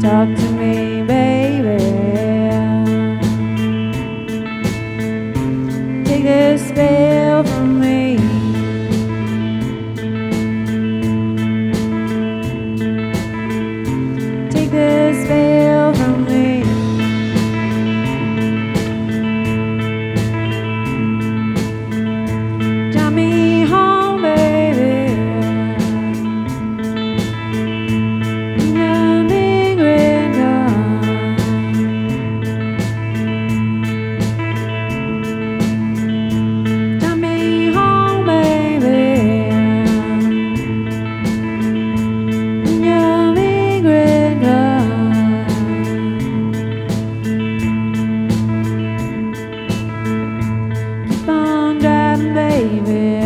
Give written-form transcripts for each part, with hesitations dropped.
Talk to me, baby. Take the spell from me. Take the spell from me. Drive me home, baby. Running red dawn. Drive me home, baby. Running red dawn. Keep on driving, baby,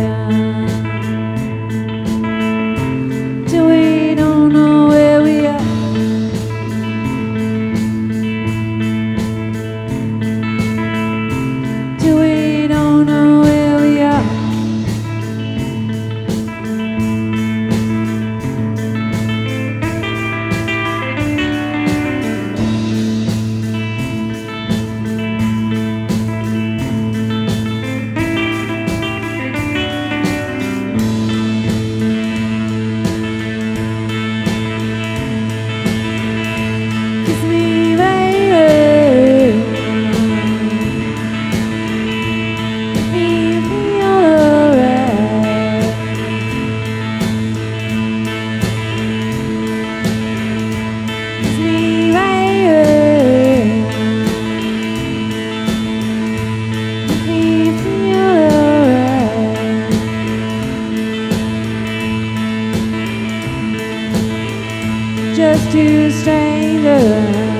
till we don't know where we are. Till we don't know where we are. Kiss me, baby. Make me feel alright. Kiss me, baby. Make me feel alright. Just two strangers